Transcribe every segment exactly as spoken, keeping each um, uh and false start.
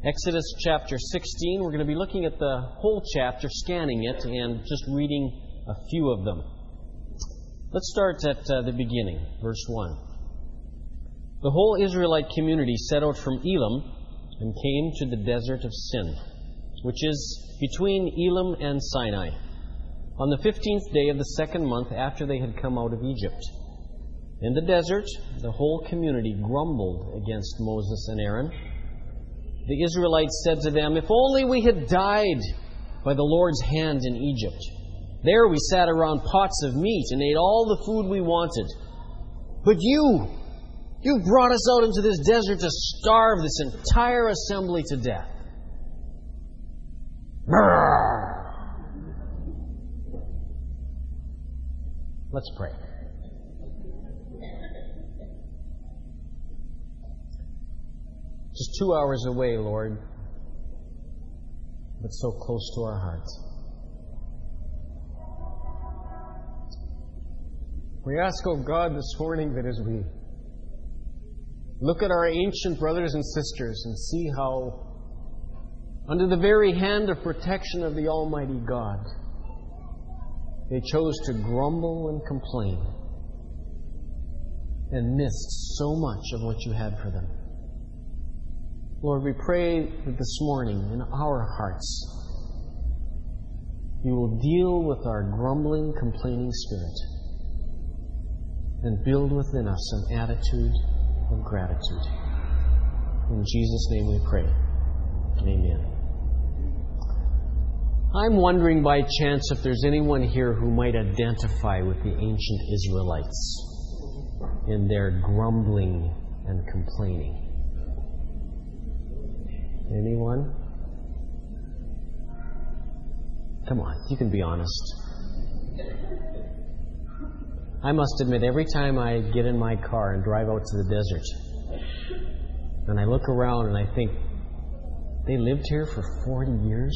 Exodus chapter sixteen. We're going to be looking at the whole chapter, scanning it, and just reading a few of them. Let's start at uh, the beginning, verse one. The whole Israelite community set out from Elim and came to the desert of Sin, which is between Elim and Sinai, on the fifteenth day of the second month after they had come out of Egypt. In the desert, the whole community grumbled against Moses and Aaron. The Israelites said to them, "If only we had died by the Lord's hand in Egypt. There we sat around pots of meat and ate all the food we wanted. But you, you brought us out into this desert to starve this entire assembly to death." Brrr. Let's pray. Just two hours away, Lord, but so close to our hearts. We ask, oh God, this morning that as we look at our ancient brothers and sisters and see how, under the very hand of protection of the Almighty God, they chose to grumble and complain and missed so much of what you had for them. Lord, we pray that this morning in our hearts you will deal with our grumbling, complaining spirit and build within us an attitude of gratitude. In Jesus' name we pray. Amen. I'm wondering by chance if there's anyone here who might identify with the ancient Israelites in their grumbling and complaining. Anyone? Come on, you can be honest. I must admit, every time I get in my car and drive out to the desert, and I look around and I think, they lived here for forty years?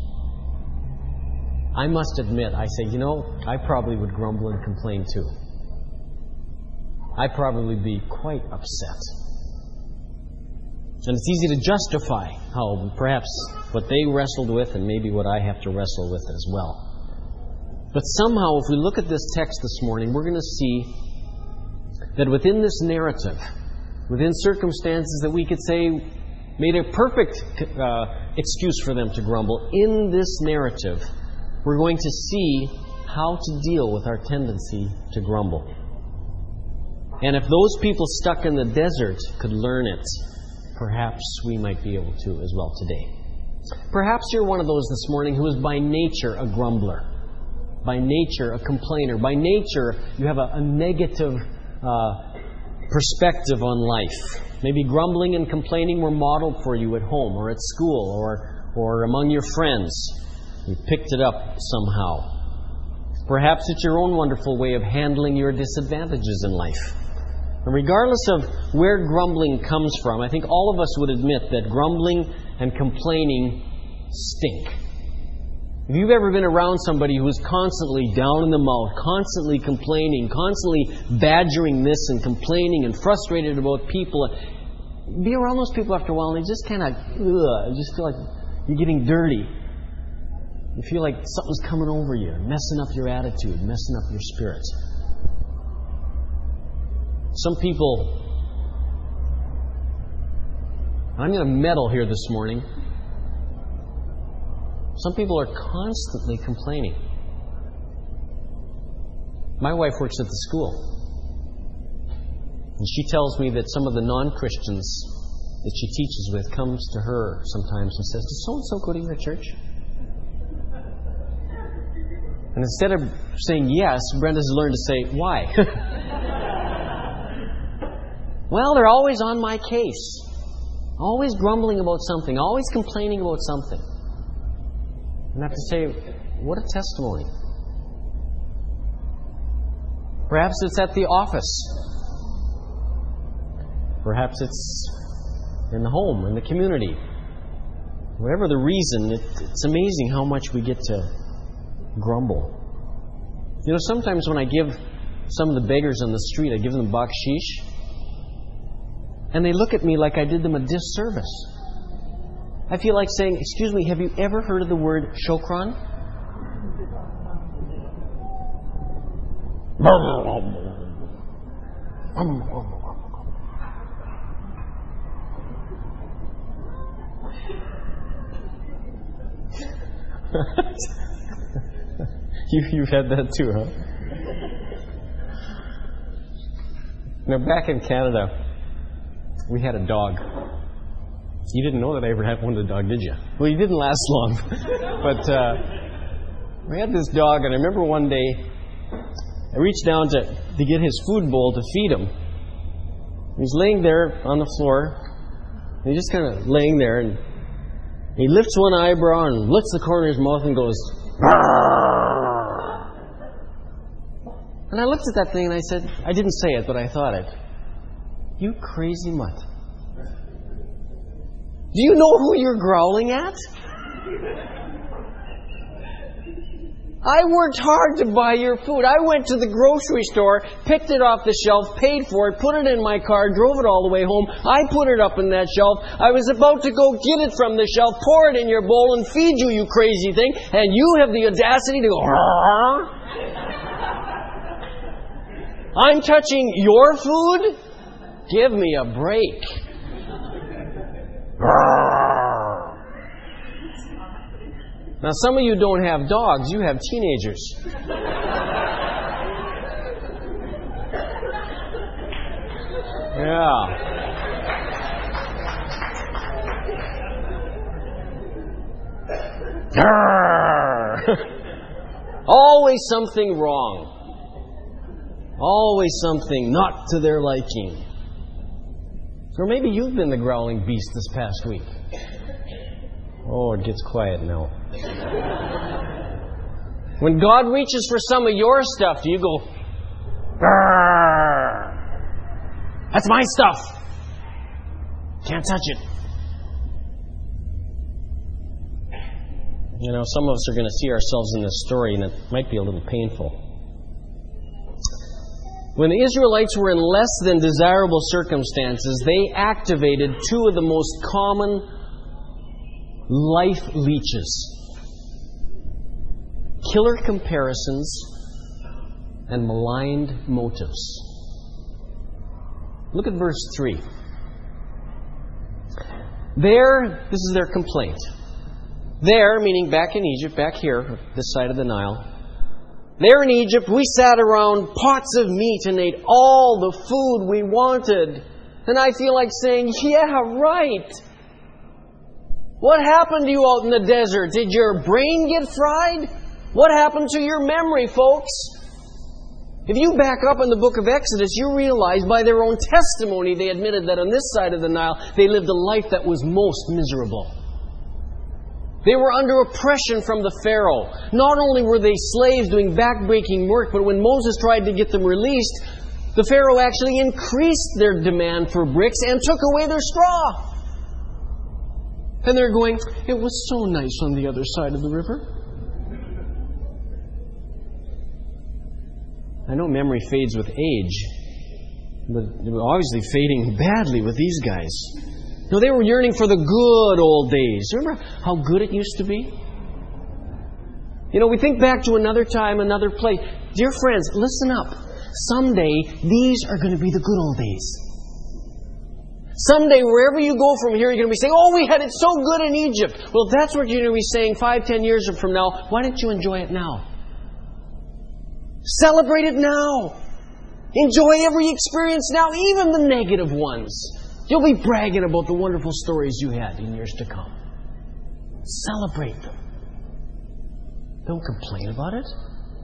I must admit, I say, you know, I probably would grumble and complain too. I'd probably be quite upset. And it's easy to justify how perhaps what they wrestled with and maybe what I have to wrestle with as well. But somehow, if we look at this text this morning, we're going to see that within this narrative, within circumstances that we could say made a perfect uh, excuse for them to grumble, in this narrative, we're going to see how to deal with our tendency to grumble. And if those people stuck in the desert could learn it, perhaps we might be able to as well today. Perhaps you're one of those this morning who is by nature a grumbler, by nature a complainer, by nature you have a, a negative uh, perspective on life. Maybe grumbling and complaining were modeled for you at home or at school or, or among your friends. You picked it up somehow. Perhaps it's your own wonderful way of handling your disadvantages in life. And regardless of where grumbling comes from, I think all of us would admit that grumbling and complaining stink. If you've ever been around somebody who is constantly down in the mouth, constantly complaining, constantly badgering this and complaining and frustrated about people, be around those people after a while and they just kind of, ugh, you just feel like you're getting dirty. You feel like something's coming over you, messing up your attitude, messing up your spirit. Some people, I'm going to meddle here this morning, some people are constantly complaining. My wife works at the school, and she tells me that some of the non-Christians that she teaches with comes to her sometimes and says, "Does so-and-so go to your church?" And instead of saying yes, Brenda's learned to say, "Why?" Well, they're always on my case. Always grumbling about something. Always complaining about something. And I have to say, what a testimony. Perhaps it's at the office. Perhaps it's in the home, in the community. Whatever the reason, it, it's amazing how much we get to grumble. You know, sometimes when I give some of the beggars on the street, I give them bakshish. And they look at me like I did them a disservice. I feel like saying, excuse me, have you ever heard of the word shokran? you, you've had that too, huh? Now, back in Canada, we had a dog. You didn't know that I ever had one of the dog, did you? Well, he didn't last long. But uh, we had this dog, and I remember one day, I reached down to, to get his food bowl to feed him. He's laying there on the floor, and he's just kind of laying there, and he lifts one eyebrow and lifts the corner of his mouth and goes, "Arr!" And I looked at that thing and I said, I didn't say it, but I thought it. You crazy mutt. Do you know who you're growling at? I worked hard to buy your food. I went to the grocery store, picked it off the shelf, paid for it, put it in my car, drove it all the way home. I put it up in that shelf. I was about to go get it from the shelf, pour it in your bowl, and feed you, you crazy thing. And you have the audacity to go, "Arr!" I'm touching your food? Give me a break. Now, some of you don't have dogs, you have teenagers. Yeah. Always something wrong. Always something not to their liking. Or maybe you've been the growling beast this past week. Oh, it gets quiet now. When God reaches for some of your stuff, do you go, "Arr! That's my stuff. Can't touch it." You know, some of us are going to see ourselves in this story, and it might be a little painful. When the Israelites were in less than desirable circumstances, they activated two of the most common life leeches: killer comparisons and maligned motives. Look at verse three. There, this is their complaint. There, meaning back in Egypt, back here, this side of the Nile. There in Egypt, we sat around pots of meat and ate all the food we wanted. And I feel like saying, yeah, right. What happened to you out in the desert? Did your brain get fried? What happened to your memory, folks? If you back up in the book of Exodus, you realize by their own testimony they admitted that on this side of the Nile they lived a life that was most miserable. They were under oppression from the Pharaoh. Not only were they slaves doing back-breaking work, but when Moses tried to get them released, the Pharaoh actually increased their demand for bricks and took away their straw. And they're going, it was so nice on the other side of the river. I know memory fades with age, but they were obviously fading badly with these guys. No, they were yearning for the good old days. Remember how good it used to be? You know, we think back to another time, another place. Dear friends, listen up. Someday, these are going to be the good old days. Someday, wherever you go from here, you're going to be saying, oh, we had it so good in Egypt. Well, that's what you're going to be saying five, ten years from now. Why don't you enjoy it now? Celebrate it now. Enjoy every experience now, even the negative ones. You'll be bragging about the wonderful stories you had in years to come. Celebrate them. Don't complain about it.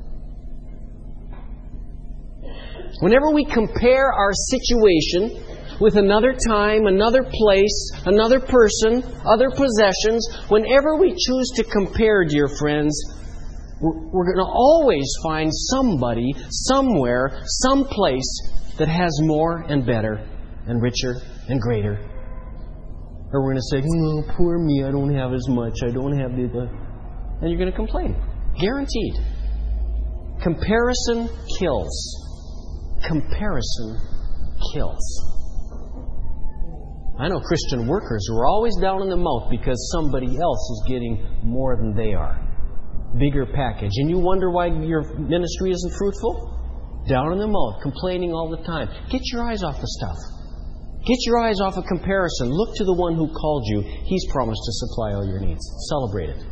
Whenever we compare our situation with another time, another place, another person, other possessions, whenever we choose to compare, dear friends, we're going to always find somebody, somewhere, someplace that has more and better and richer and greater. Or we're going to say, oh, poor me, I don't have as much, I don't have the... the... And you're going to complain. Guaranteed. Comparison kills. Comparison kills. I know Christian workers who are always down in the mouth because somebody else is getting more than they are. Bigger package. And you wonder why your ministry isn't fruitful? Down in the mouth, complaining all the time. Get your eyes off the stuff. Get your eyes off of comparison. Look to the one who called you. He's promised to supply all your needs. Celebrate it.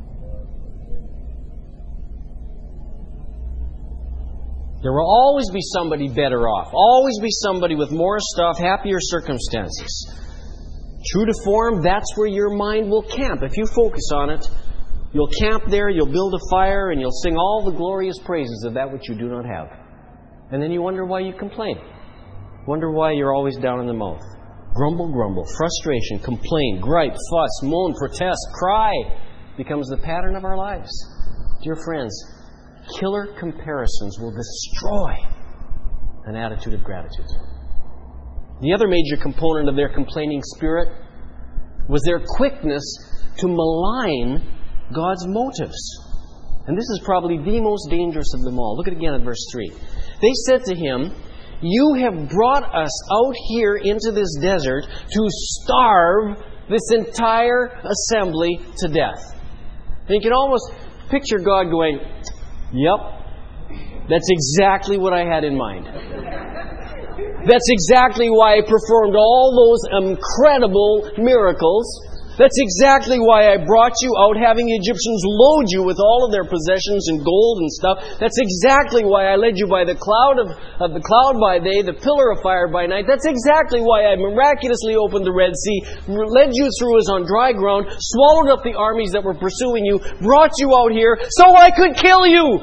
There will always be somebody better off. Always be somebody with more stuff, happier circumstances. True to form, that's where your mind will camp. If you focus on it, you'll camp there, you'll build a fire, and you'll sing all the glorious praises of that which you do not have. And then you wonder why you complain. Wonder why you're always down in the mouth. Grumble, grumble, frustration, complain, gripe, fuss, moan, protest, cry becomes the pattern of our lives. Dear friends, killer comparisons will destroy an attitude of gratitude. The other major component of their complaining spirit was their quickness to malign God's motives. And this is probably the most dangerous of them all. Look at it again at verse three. They said to him, "You have brought us out here into this desert to starve this entire assembly to death." And you can almost picture God going, "Yep, that's exactly what I had in mind. That's exactly why I performed all those incredible miracles. That's exactly why I brought you out, having the Egyptians load you with all of their possessions and gold and stuff. That's exactly why I led you by the cloud of, of the cloud by day, the pillar of fire by night. That's exactly why I miraculously opened the Red Sea, led you through as on dry ground, swallowed up the armies that were pursuing you, brought you out here so I could kill you."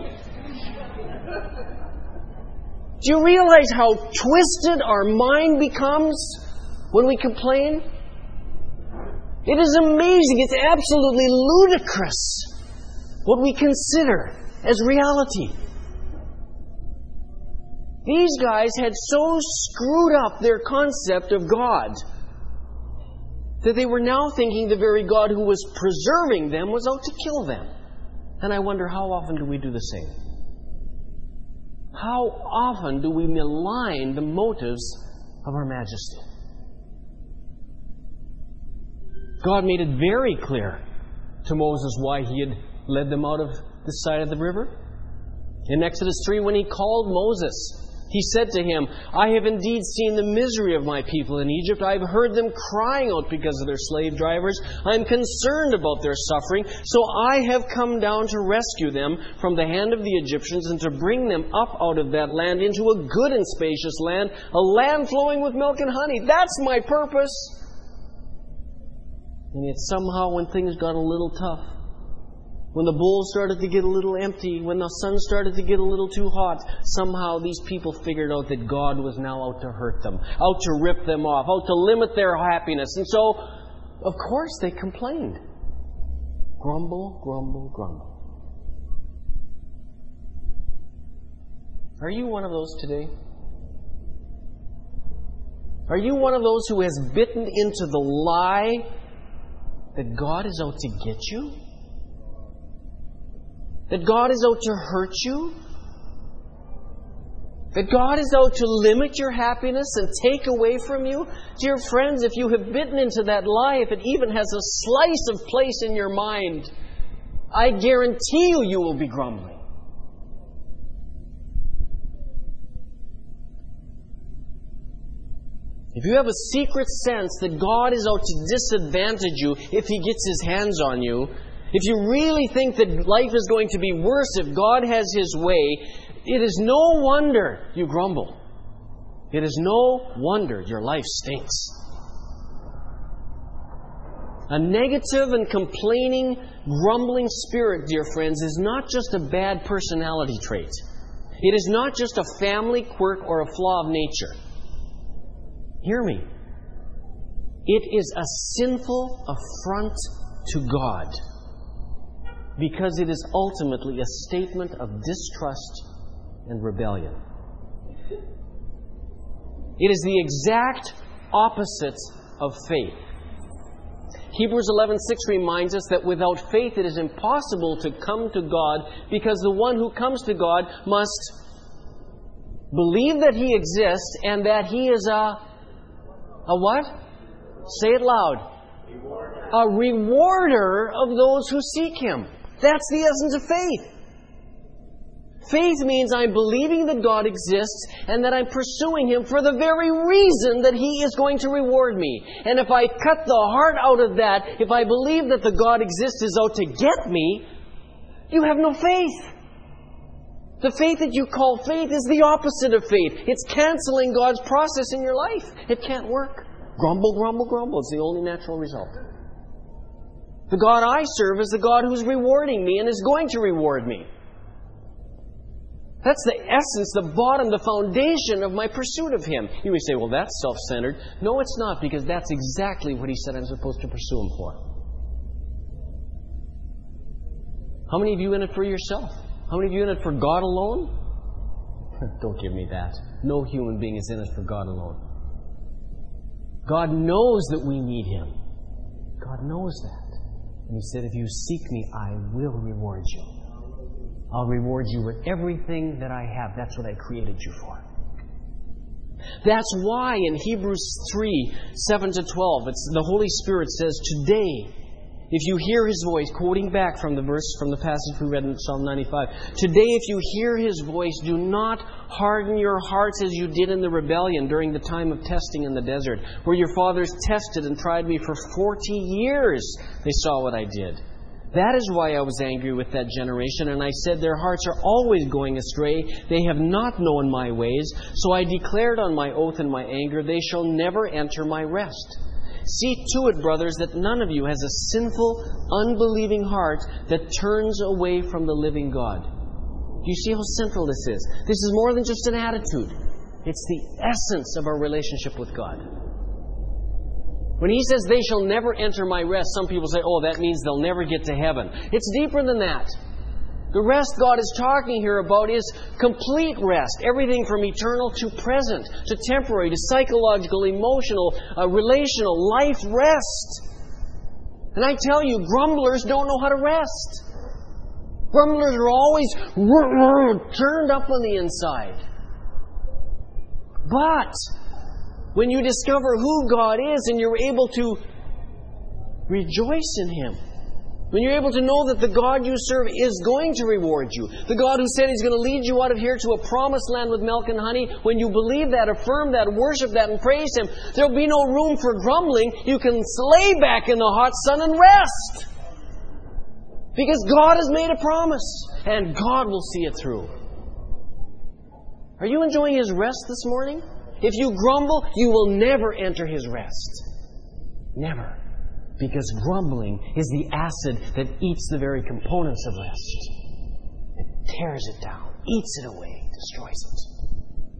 Do you realize how twisted our mind becomes when we complain? It is amazing. It's absolutely ludicrous what we consider as reality. These guys had so screwed up their concept of God that they were now thinking the very God who was preserving them was out to kill them. And I wonder, how often do we do the same? How often do we malign the motives of our Majesty? God made it very clear to Moses why He had led them out of the side of the river. In Exodus three, when He called Moses, He said to him, "I have indeed seen the misery of my people in Egypt. I have heard them crying out because of their slave drivers. I am concerned about their suffering. So I have come down to rescue them from the hand of the Egyptians and to bring them up out of that land into a good and spacious land, a land flowing with milk and honey." That's my purpose. And yet somehow when things got a little tough, when the bowl started to get a little empty, when the sun started to get a little too hot, somehow these people figured out that God was now out to hurt them, out to rip them off, out to limit their happiness. And so, of course, they complained. Grumble, grumble, grumble. Are you one of those today? Are you one of those who has bitten into the lie that God is out to get you? That God is out to hurt you? That God is out to limit your happiness and take away from you? Dear friends, if you have bitten into that lie, if it even has a slice of place in your mind, I guarantee you, you will be grumbling. If you have a secret sense that God is out to disadvantage you if He gets His hands on you, if you really think that life is going to be worse if God has His way, it is no wonder you grumble. It is no wonder your life stinks. A negative and complaining, grumbling spirit, dear friends, is not just a bad personality trait. It is not just a family quirk or a flaw of nature. Hear me. It is a sinful affront to God, because it is ultimately a statement of distrust and rebellion. It is the exact opposite of faith. Hebrews eleven six reminds us that without faith it is impossible to come to God, because the one who comes to God must believe that He exists and that He is a, a what? Say it loud. A rewarder of those who seek Him. That's the essence of faith. Faith means I'm believing that God exists and that I'm pursuing Him for the very reason that He is going to reward me. And if I cut the heart out of that, if I believe that the God exists is out to get me, you have no faith. The faith that you call faith is the opposite of faith. It's canceling God's process in your life. It can't work. Grumble, grumble, grumble. It's the only natural result. The God I serve is the God who's rewarding me and is going to reward me. That's the essence, the bottom, the foundation of my pursuit of Him. You may say, well, that's self-centered. No, it's not, because that's exactly what He said I'm supposed to pursue Him for. How many of you in it for yourself? How many of you in it for God alone? Don't give me that. No human being is in it for God alone. God knows that we need Him. God knows that. And He said, if you seek me, I will reward you. I'll reward you with everything that I have. That's what I created you for. That's why in Hebrews three, seven to twelve, it's, the Holy Spirit says, today, if you hear His voice, quoting back from the verse, from the passage we read in Psalm ninety-five, today if you hear His voice, do not harden your hearts as you did in the rebellion during the time of testing in the desert, where your fathers tested and tried me for forty years. They saw what I did. That is why I was angry with that generation, and I said, their hearts are always going astray. They have not known my ways. So I declared on my oath in my anger, they shall never enter my rest. See to it, brothers, that none of you has a sinful, unbelieving heart that turns away from the living God. Do you see how central this is? This is more than just an attitude. It's the essence of our relationship with God. When He says, they shall never enter my rest, some people say, oh, that means they'll never get to heaven. It's deeper than that. The rest God is talking here about is complete rest. Everything from eternal to present, to temporary, to psychological, emotional, uh, relational, life rest. And I tell you, grumblers don't know how to rest. Grumblers are always turned up on the inside. But when you discover who God is and you're able to rejoice in Him, when you're able to know that the God you serve is going to reward you, the God who said He's going to lead you out of here to a promised land with milk and honey, when you believe that, affirm that, worship that, and praise Him, there'll be no room for grumbling. You can lay back in the hot sun and rest. Because God has made a promise, and God will see it through. Are you enjoying His rest this morning? If you grumble, you will never enter His rest. Never. Because grumbling is the acid that eats the very components of rest. It tears it down, eats it away, destroys it.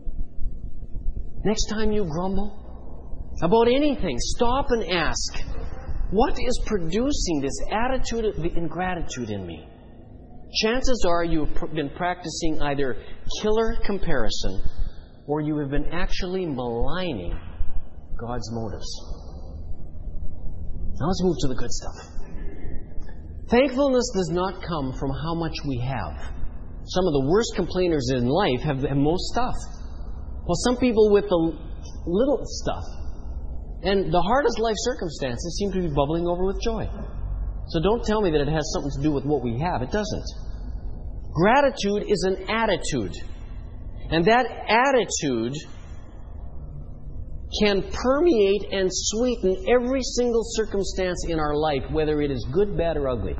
Next time you grumble about anything, stop and ask, what is producing this attitude of ingratitude in me? Chances are you have been practicing either killer comparison or you have been actually maligning God's motives. Now let's move to the good stuff. Thankfulness does not come from how much we have. Some of the worst complainers in life have the most stuff. Well, some people with the little stuff and the hardest life circumstances seem to be bubbling over with joy. So don't tell me that it has something to do with what we have. It doesn't. Gratitude is an attitude. And that attitude can permeate and sweeten every single circumstance in our life, whether it is good, bad, or ugly.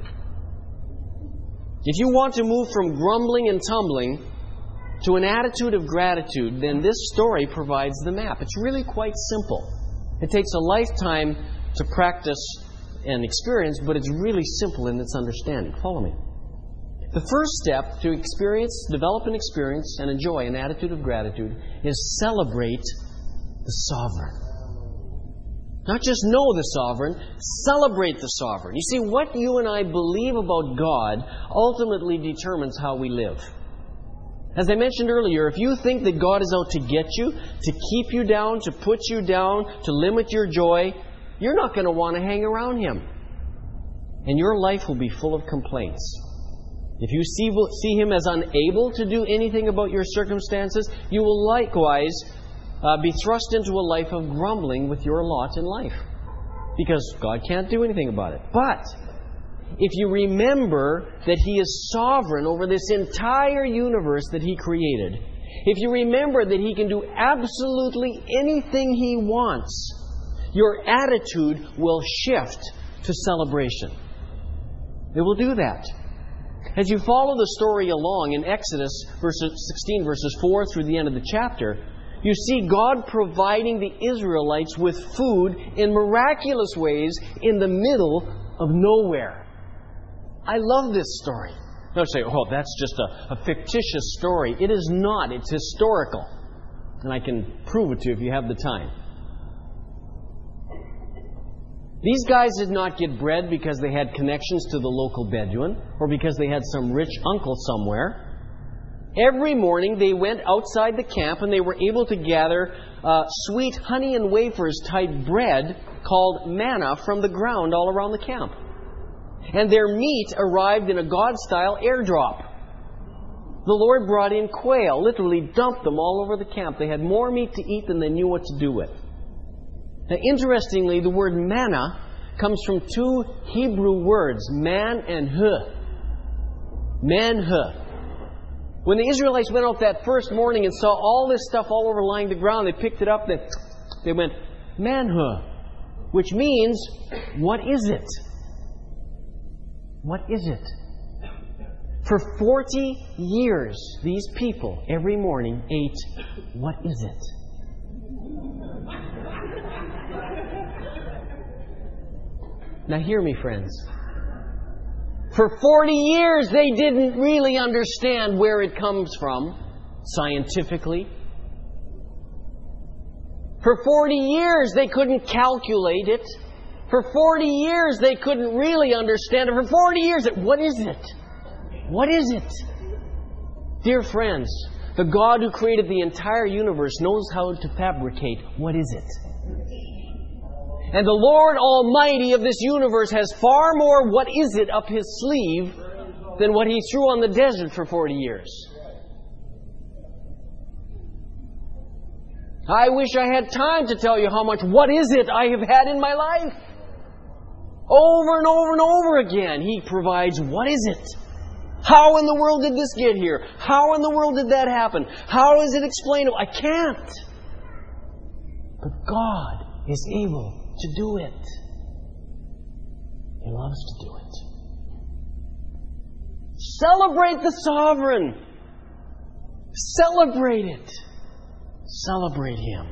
If you want to move from grumbling and tumbling to an attitude of gratitude, then this story provides the map. It's really quite simple. It takes a lifetime to practice and experience, but it's really simple in its understanding. Follow me. The first step to experience, develop an experience, and enjoy an attitude of gratitude is celebrate the sovereign. Not just know the sovereign, celebrate the sovereign. You see, what you and I believe about God ultimately determines how we live. As I mentioned earlier, if you think that God is out to get you, to keep you down, to put you down, to limit your joy, you're not going to want to hang around Him. And your life will be full of complaints. If you see, see Him as unable to do anything about your circumstances, you will likewise uh, be thrust into a life of grumbling with your lot in life. because God can't do anything about it. But if you remember that He is sovereign over this entire universe that He created, if you remember that He can do absolutely anything He wants, your attitude will shift to celebration. It will do that. As you follow the story along in Exodus verses sixteen, verses four through the end of the chapter, you see God providing the Israelites with food in miraculous ways in the middle of nowhere. I love this story. Now say, oh, that's just a, a fictitious story. It is not. It's historical. And I can prove it to you if you have the time. These guys did not get bread because they had connections to the local Bedouin or because they had some rich uncle somewhere. Every morning they went outside the camp and they were able to gather uh, sweet honey and wafers type bread called manna from the ground all around the camp. And their meat arrived in a God-style airdrop. The Lord brought in quail, literally dumped them all over the camp. They had more meat to eat than they knew what to do with. Now, interestingly, the word manna comes from two Hebrew words, man and huh. Man-huh. When the Israelites went out that first morning and saw all this stuff all over lying the ground, they picked it up and they went, man-huh, which means, what is it? What is it? For forty years, these people every morning ate, what is it? Now hear me, friends. For forty years, they didn't really understand where it comes from, scientifically. For forty years, they couldn't calculate it. For forty years, they couldn't really understand it. For forty years, what is it? What is it? Dear friends, the God who created the entire universe knows how to fabricate what is it. And the Lord Almighty of this universe has far more what is it up His sleeve than what He threw on the desert for forty years. I wish I had time to tell you how much what is it I have had in my life. Over and over and over again, He provides what is it? How in the world did this get here? How in the world did that happen? How is it explainable? I can't. But God is able to do it. He loves to do it. Celebrate the sovereign. Celebrate it. Celebrate Him.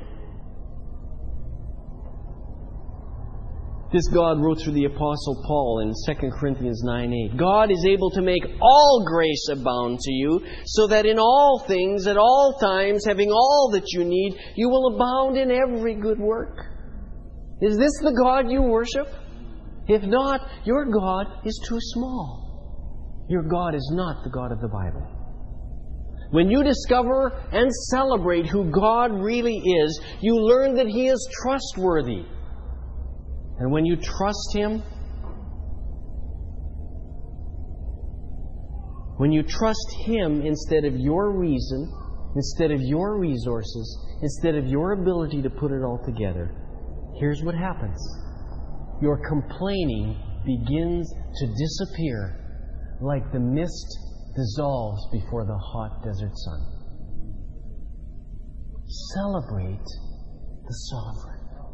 This God wrote through the Apostle Paul in Second Corinthians nine eight. God is able to make all grace abound to you, so that in all things, at all times, having all that you need, you will abound in every good work. Is this the God you worship? If not, your God is too small. Your God is not the God of the Bible. When you discover and celebrate who God really is, you learn that He is trustworthy. And when you trust Him, when you trust Him instead of your reason, instead of your resources, instead of your ability to put it all together, here's what happens. Your complaining begins to disappear like the mist dissolves before the hot desert sun. Celebrate the sovereign.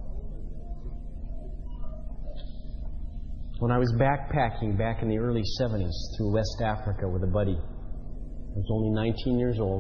When I was backpacking back in the early seventies through West Africa with a buddy, I was only nineteen years old.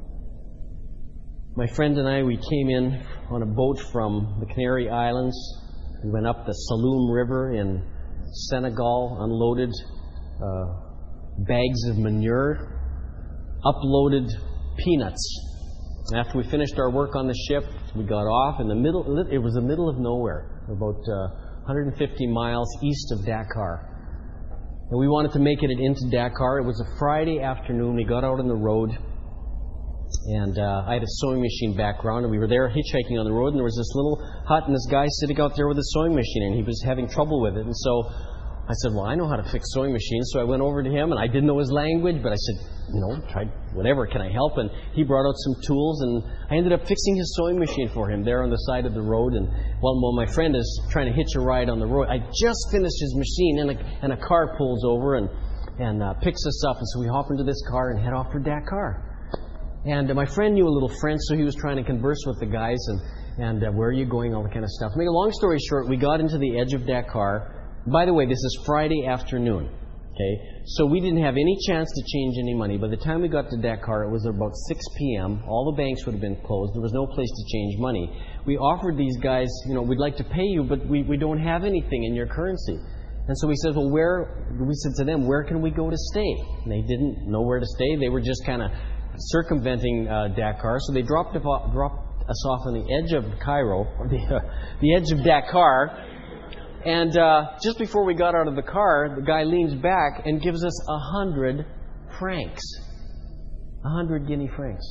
My friend and I, we came in on a boat from the Canary Islands. We went up the Saloum River in Senegal, unloaded uh, bags of manure, uploaded peanuts. After we finished our work on the ship, we got off in the middle. It was the middle of nowhere, about uh, one hundred fifty miles east of Dakar. And we wanted to make it into Dakar. It was a Friday afternoon. We got out on the road. And uh, I had a sewing machine background, and we were there hitchhiking on the road, and there was this little hut, and this guy sitting out there with a sewing machine, and he was having trouble with it. And so I said, well, I know how to fix sewing machines. So I went over to him, and I didn't know his language, but I said, you know, try whatever, can I help? And he brought out some tools, and I ended up fixing his sewing machine for him there on the side of the road. And while, while my friend is trying to hitch a ride on the road, I just finished his machine, and a, and a car pulls over and, and uh, picks us up. And so we hop into this car and head off for Dakar. And uh, my friend knew a little French, so he was trying to converse with the guys, and, and uh, where are you going, all that kind of stuff. To make a long story short, we got into the edge of Dakar. By the way, this is Friday afternoon. Okay, so we didn't have any chance to change any money. By the time we got to Dakar, it was about six p.m. All the banks would have been closed. There was no place to change money. We offered these guys, you know, we'd like to pay you, but we, we don't have anything in your currency. And so we said, well, where, we said to them, where can we go to stay? And they didn't know where to stay. They were just kind of circumventing uh, Dakar. So they dropped, dropped us off on the edge of Cairo, or the, uh, the edge of Dakar. And uh, just before we got out of the car, the guy leans back and gives us a hundred francs. A hundred guinea francs.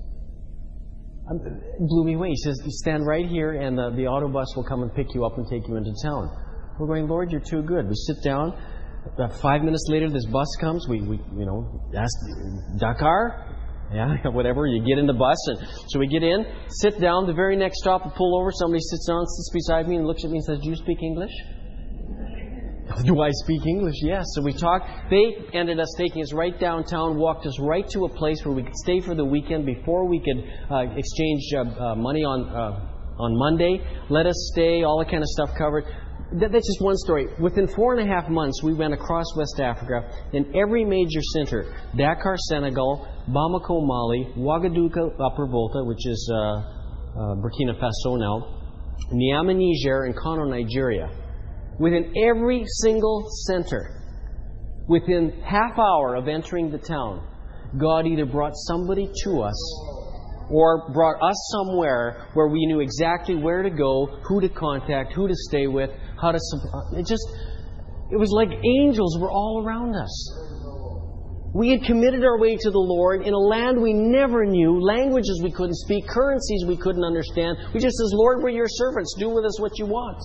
It blew me away. He says, stand right here and the, the auto bus will come and pick you up and take you into town. We're going, Lord, you're too good. We sit down. About five minutes later, this bus comes. We, we you know, ask, Dakar? Yeah, whatever. You get in the bus. And so we get in, sit down. The very next stop, we pull over. Somebody sits down, sits beside me and looks at me and says, do you speak English? Do I speak English? Yes. So we talked. They ended us taking us right downtown, walked us right to a place where we could stay for the weekend before we could uh, exchange uh, uh, money on uh, on Monday. Let us stay, all that kind of stuff covered. That, that's just one story. Within four and a half months, we went across West Africa in every major center. Dakar, Senegal, Bamako, Mali, Ouagadougou, Upper Volta, which is uh, uh, Burkina Faso now, Niamey, Niger, and Kano, Nigeria. Within every single center, within half hour of entering the town, God either brought somebody to us or brought us somewhere where we knew exactly where to go, who to contact, who to stay with, how to... It just... It was like angels were all around us. We had committed our way to the Lord in a land we never knew, languages we couldn't speak, currencies we couldn't understand. We just says, Lord, we're your servants. Do with us what you want.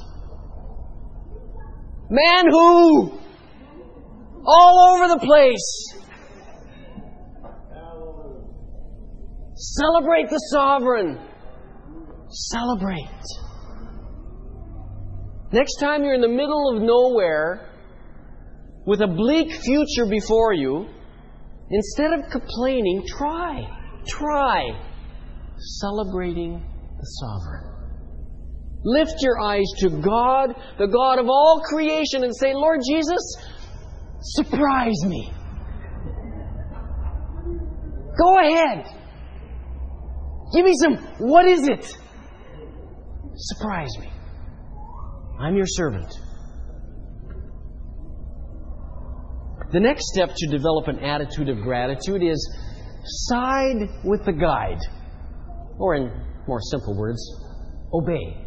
Man who? All over the place. Celebrate the sovereign. Celebrate. Next time you're in the middle of nowhere with a bleak future before you, instead of complaining, try, try celebrating the sovereign. Lift your eyes to God, the God of all creation, and say, Lord Jesus, surprise me. Go ahead. Give me some, what is it? Surprise me. I'm your servant. The next step to develop an attitude of gratitude is side with the guide. Or in more simple words, obey.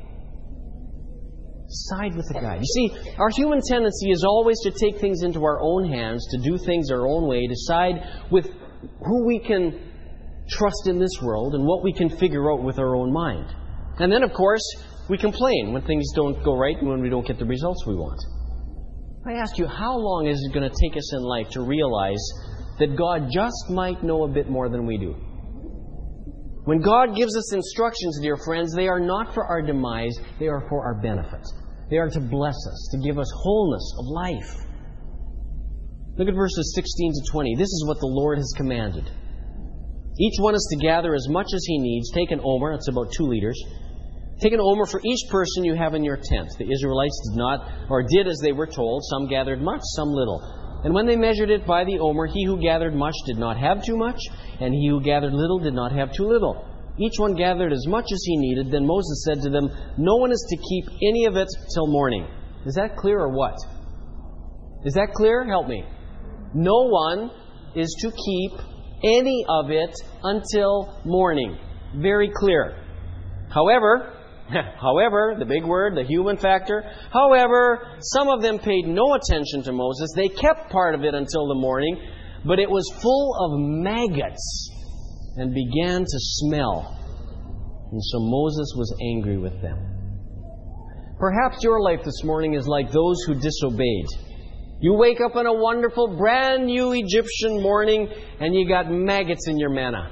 Side with the guide. You see, our human tendency is always to take things into our own hands, to do things our own way, to side with who we can trust in this world and what we can figure out with our own mind. And then, of course, we complain when things don't go right and when we don't get the results we want. I ask you, how long is it going to take us in life to realize that God just might know a bit more than we do? When God gives us instructions, dear friends, they are not for our demise, they are for our benefit. They are to bless us, to give us wholeness of life. Look at verses sixteen to twenty. This is what the Lord has commanded. Each one is to gather as much as he needs. Take an omer, that's about two liters. Take an omer for each person you have in your tent. The Israelites did not, or did as they were told. Some gathered much, some little. And when they measured it by the omer, he who gathered much did not have too much, and he who gathered little did not have too little. Each one gathered as much as he needed. Then Moses said to them, no one is to keep any of it till morning. Is that clear or what? Is that clear? Help me. No one is to keep any of it until morning. Very clear. However, however, the big word, the human factor, however, some of them paid no attention to Moses. They kept part of it until the morning, but it was full of maggots and began to smell. And so Moses was angry with them. Perhaps your life this morning is like those who disobeyed. You wake up on a wonderful, brand new Egyptian morning and you got maggots in your manna.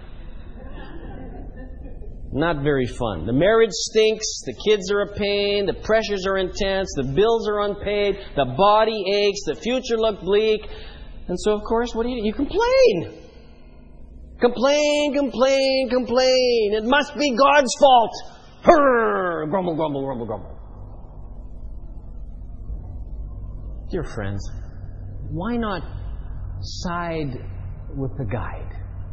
Not very fun. The marriage stinks, the kids are a pain, the pressures are intense, the bills are unpaid, the body aches, the future looks bleak. And so, of course, what do you do? You complain. Complain, complain, complain. It must be God's fault. Hurr! Grumble, grumble, grumble, grumble. Dear friends, why not side with the guide?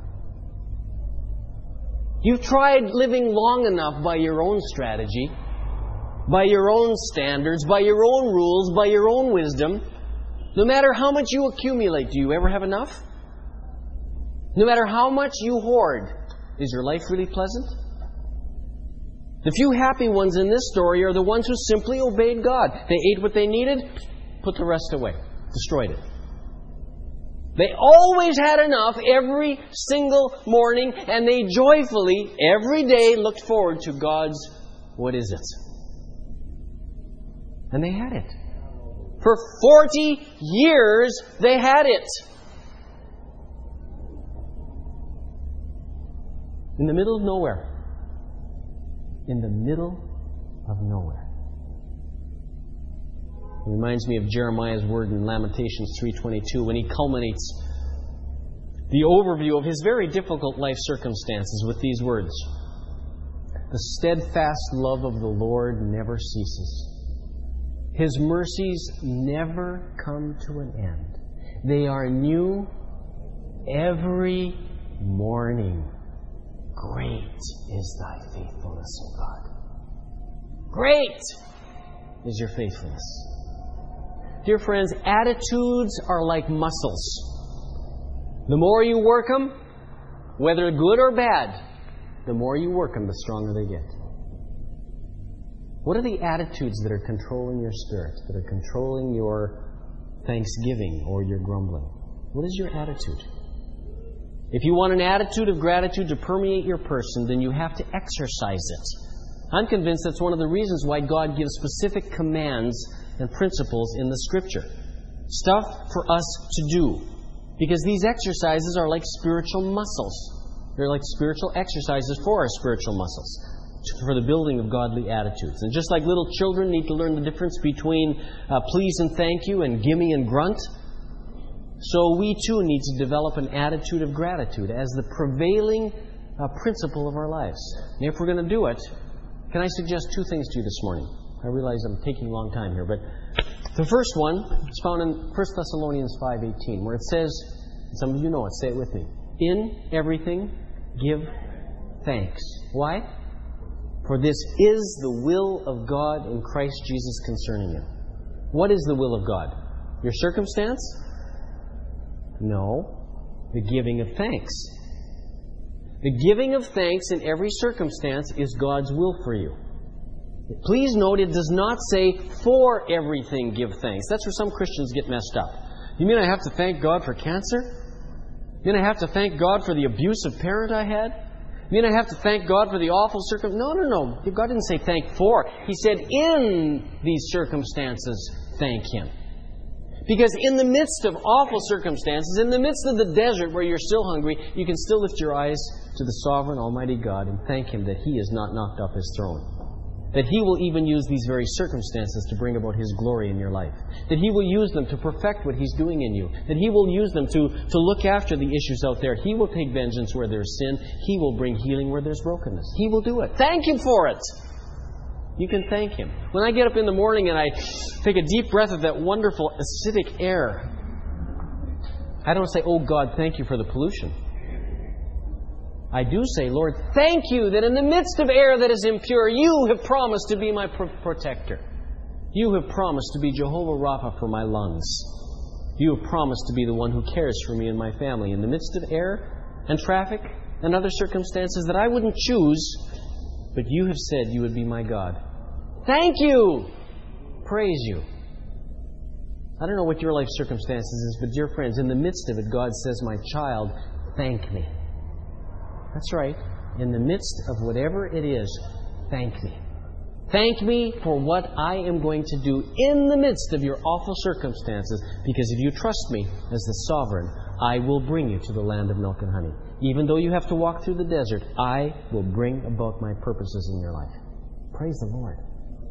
You've tried living long enough by your own strategy, by your own standards, by your own rules, by your own wisdom. No matter how much you accumulate, do you ever have enough? No matter how much you hoard, is your life really pleasant? The few happy ones in this story are the ones who simply obeyed God. They ate what they needed, put the rest away, destroyed it. They always had enough every single morning, and they joyfully, every day, looked forward to God's, what is it? And they had it. For forty years, they had it. In the middle of nowhere. In the middle of nowhere. It reminds me of Jeremiah's word in Lamentations three twenty-two when he culminates the overview of his very difficult life circumstances with these words. The steadfast love of the Lord never ceases. His mercies never come to an end. They are new every morning. Great is thy faithfulness, O God. Great is your faithfulness. Dear friends, attitudes are like muscles. The more you work them, whether good or bad, the more you work them, the stronger they get. What are the attitudes that are controlling your spirit, that are controlling your thanksgiving or your grumbling? What is your attitude? If you want an attitude of gratitude to permeate your person, then you have to exercise it. I'm convinced that's one of the reasons why God gives specific commands and principles in the Scripture. Stuff for us to do. Because these exercises are like spiritual muscles. They're like spiritual exercises for our spiritual muscles, for the building of godly attitudes. And just like little children need to learn the difference between uh, please and thank you and gimme and grunt, so we too need to develop an attitude of gratitude as the prevailing uh, principle of our lives. And if we're going to do it, can I suggest two things to you this morning? I realize I'm taking a long time here, but the first one is found in First Thessalonians five eighteen, where it says, some of you know it, say it with me, in everything give thanks. Why? For this is the will of God in Christ Jesus concerning you. What is the will of God? Your circumstance? No. The giving of thanks. The giving of thanks in every circumstance is God's will for you. Please note, it does not say, for everything give thanks. That's where some Christians get messed up. You mean I have to thank God for cancer? You mean I have to thank God for the abusive parent I had? You mean I have to thank God for the awful circumstances? No, no, no. God didn't say thank for. He said, in these circumstances, thank Him. Because in the midst of awful circumstances, in the midst of the desert where you're still hungry, you can still lift your eyes to the sovereign Almighty God and thank Him that He has not knocked off His throne. That He will even use these very circumstances to bring about His glory in your life. That He will use them to perfect what He's doing in you. That He will use them to, to look after the issues out there. He will take vengeance where there's sin. He will bring healing where there's brokenness. He will do it. Thank Him for it. You can thank Him. When I get up in the morning and I take a deep breath of that wonderful acidic air, I don't say, oh God, thank you for the pollution. I do say, Lord, thank you that in the midst of air that is impure, you have promised to be my pro- protector. You have promised to be Jehovah Rapha for my lungs. You have promised to be the one who cares for me and my family in the midst of air and traffic and other circumstances that I wouldn't choose, but you have said you would be my God. Thank you! Praise you. I don't know what your life circumstances is, but dear friends, in the midst of it, God says, my child, thank me. That's right. In the midst of whatever it is, thank me. Thank me for what I am going to do in the midst of your awful circumstances, because if you trust me as the sovereign, I will bring you to the land of milk and honey. Even though you have to walk through the desert, I will bring about my purposes in your life. Praise the Lord.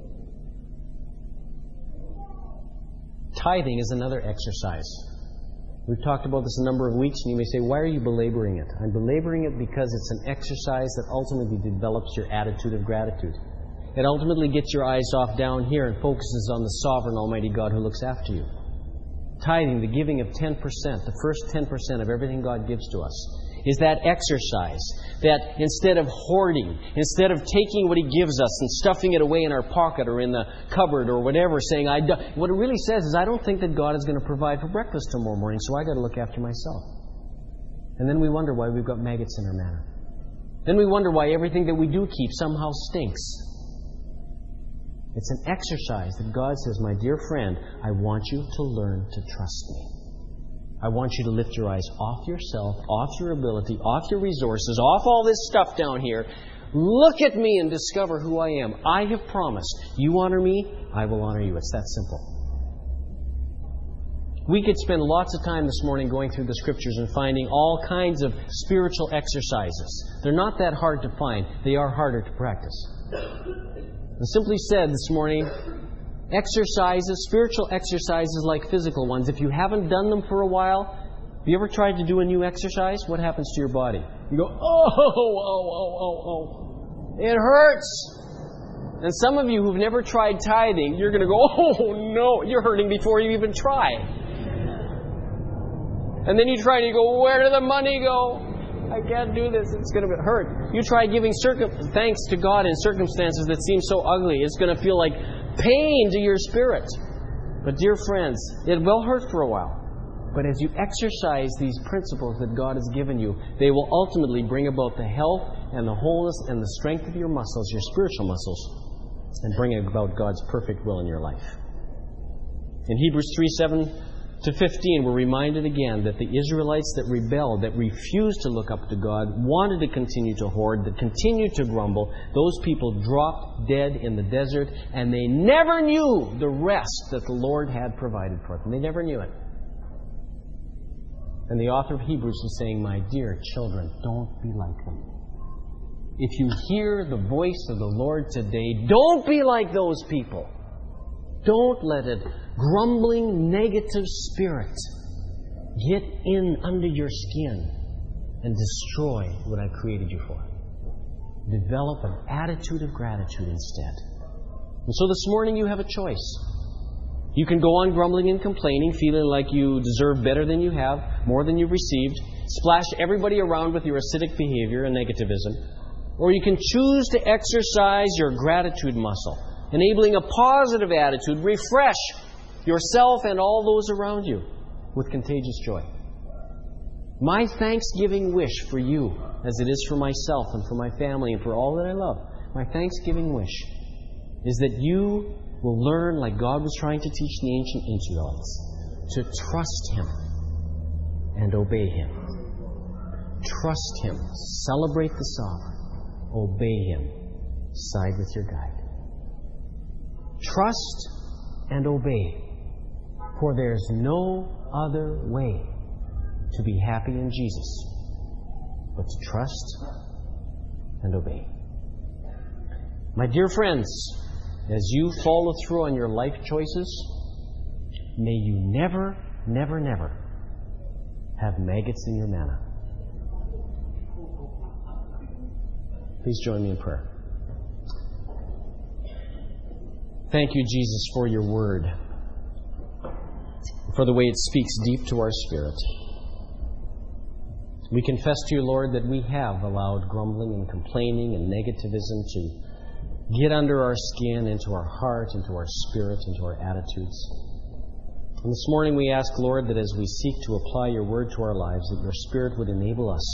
Tithing is another exercise. We've talked about this a number of weeks, and you may say, why are you belaboring it? I'm belaboring it because it's an exercise that ultimately develops your attitude of gratitude. It ultimately gets your eyes off down here and focuses on the sovereign Almighty God who looks after you. Tithing, the giving of ten percent, the first ten percent of everything God gives to us, is that exercise that instead of hoarding, instead of taking what He gives us and stuffing it away in our pocket or in the cupboard or whatever, saying, I do, what it really says is, I don't think that God is going to provide for breakfast tomorrow morning, so I got to look after myself. And then we wonder why we've got maggots in our manna. Then we wonder why everything that we do keep somehow stinks. It's an exercise that God says, my dear friend, I want you to learn to trust me. I want you to lift your eyes off yourself, off your ability, off your resources, off all this stuff down here. Look at me and discover who I am. I have promised. You honor me, I will honor you. It's that simple. We could spend lots of time this morning going through the Scriptures and finding all kinds of spiritual exercises. They're not that hard to find. They are harder to practice. And simply said this morning, exercises, spiritual exercises like physical ones, if you haven't done them for a while, have you ever tried to do a new exercise? What happens to your body? You go, oh, oh, oh, oh, oh. It hurts. And some of you who've never tried tithing, you're going to go, oh no, you're hurting before you even try. And then you try and you go, where did the money go? I can't do this. It's going to hurt. You try giving circum- thanks to God in circumstances that seem so ugly. It's going to feel like pain to your spirit. But dear friends, it will hurt for a while. But as you exercise these principles that God has given you, they will ultimately bring about the health and the wholeness and the strength of your muscles, your spiritual muscles, and bring about God's perfect will in your life. In Hebrews three, seven to fifteen, we're reminded again that the Israelites that rebelled, that refused to look up to God, wanted to continue to hoard, that continued to grumble, those people dropped dead in the desert, and they never knew the rest that the Lord had provided for them. They never knew it. And the author of Hebrews is saying, my dear children, don't be like them. If you hear the voice of the Lord today, don't be like those people. Don't let a grumbling, negative spirit get in under your skin and destroy what I created you for. Develop an attitude of gratitude instead. And so this morning you have a choice. You can go on grumbling and complaining, feeling like you deserve better than you have, more than you've received, splash everybody around with your acidic behavior and negativism. Or you can choose to exercise your gratitude muscle, enabling a positive attitude, refresh yourself and all those around you with contagious joy. My thanksgiving wish for you, as it is for myself and for my family and for all that I love, my thanksgiving wish is that you will learn, like God was trying to teach the ancient Israelites, to trust Him and obey Him. Trust Him. Celebrate the sovereign. Obey Him. Side with your guide. Trust and obey. For there's no other way to be happy in Jesus but to trust and obey. My dear friends, as you follow through on your life choices, may you never, never, never have maggots in your manna. Please join me in prayer. Thank you, Jesus, for your word, for the way it speaks deep to our spirit. We confess to you, Lord, that we have allowed grumbling and complaining and negativism to get under our skin, into our heart, into our spirit, into our attitudes. And this morning we ask, Lord, that as we seek to apply your word to our lives, that your Spirit would enable us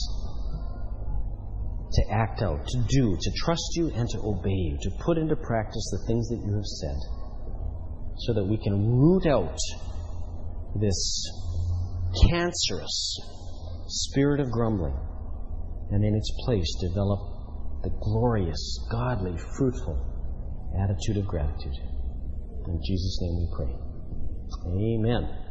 to act out, to do, to trust you and to obey you, to put into practice the things that you have said, so that we can root out this cancerous spirit of grumbling and in its place develop the glorious, godly, fruitful, attitude of gratitude. In Jesus' name we pray. Amen.